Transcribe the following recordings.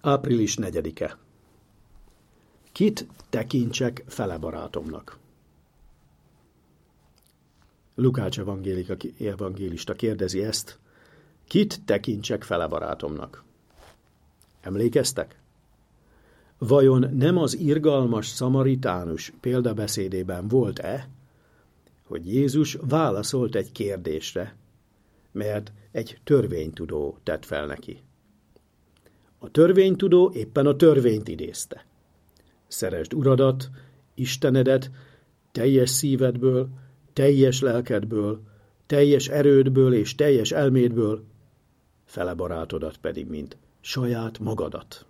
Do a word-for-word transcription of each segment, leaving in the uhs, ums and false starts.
április negyedike. Kit tekintsek fele barátomnak? Lukács evangélista kérdezi ezt, kit tekintsek fele barátomnak? Emlékeztek? Vajon nem az irgalmas szamaritánus példabeszédében volt-e, hogy Jézus válaszolt egy kérdésre, mert egy törvénytudó tett fel neki. A törvénytudó éppen a törvényt idézte. Szeresd Uradat, Istenedet, teljes szívedből, teljes lelkedből, teljes erődből és teljes elmédből, fele barátodat pedig, mint saját magadat.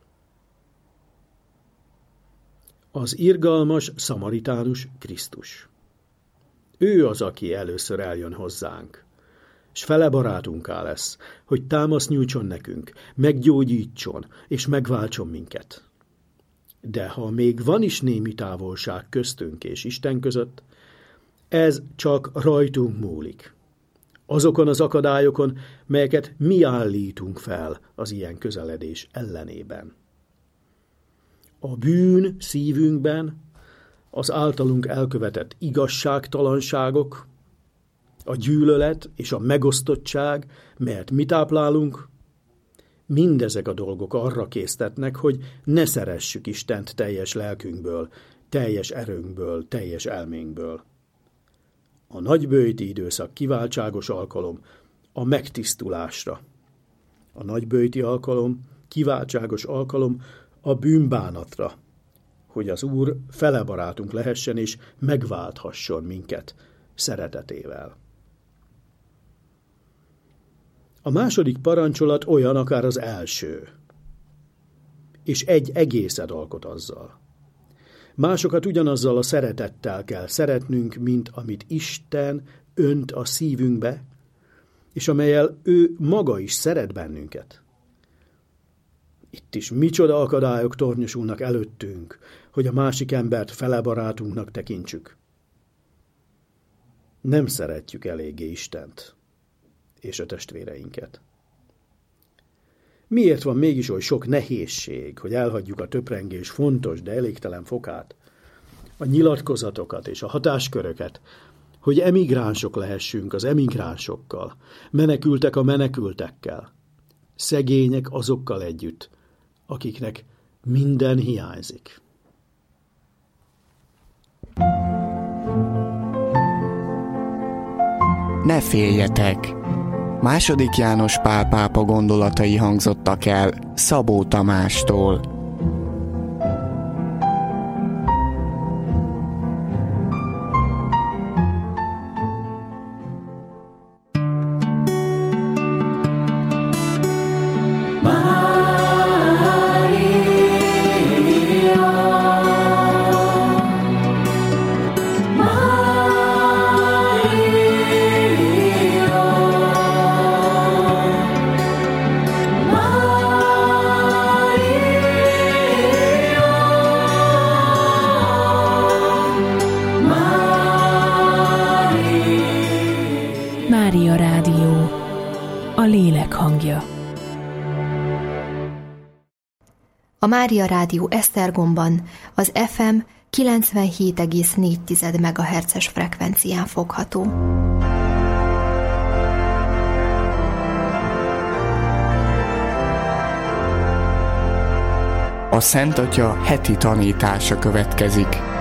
Az irgalmas szamaritánus Krisztus. Ő az, aki először eljön hozzánk, s fele barátunká lesz, hogy támaszt nyújtson nekünk, meggyógyítson és megváltson minket. De ha még van is némi távolság köztünk és Isten között, ez csak rajtunk múlik. Azokon az akadályokon, melyeket mi állítunk fel az ilyen közeledés ellenében. A bűn szívünkben, az általunk elkövetett igazságtalanságok, a gyűlölet és a megosztottság, melyet mi táplálunk, mindezek a dolgok arra késztetnek, hogy ne szeressük Istent teljes lelkünkből, teljes erőnkből, teljes elménkből. A nagyböjti időszak kiváltságos alkalom a megtisztulásra. A nagyböjti alkalom, kiváltságos alkalom a bűnbánatra, hogy az Úr fele barátunk lehessen és megválthasson minket szeretetével. A második parancsolat olyan akár az első, és egy egészet alkot azzal. Másokat ugyanazzal a szeretettel kell szeretnünk, mint amit Isten önt a szívünkbe, és amellyel ő maga is szeret bennünket. Itt is micsoda akadályok tornyosulnak előttünk, hogy a másik embert fele barátunknak tekintsük. Nem szeretjük eléggé Istent és a testvéreinket. Miért van mégis oly sok nehézség, hogy elhagyjuk a töprengés fontos, de elégtelen fokát, a nyilatkozatokat és a hatásköröket, hogy emigránsok lehessünk az emigránsokkal, menekültek a menekültekkel, szegények azokkal együtt, akiknek minden hiányzik. Ne féljetek! Második János Pál pápa gondolatai hangzottak el Szabó Tamástól. Mária Rádió, a lélek hangja. A Mária Rádió Esztergomban az ef em kilencvenhét egész négy megahertzes frekvencián fogható. A Szent Atya heti tanítása következik.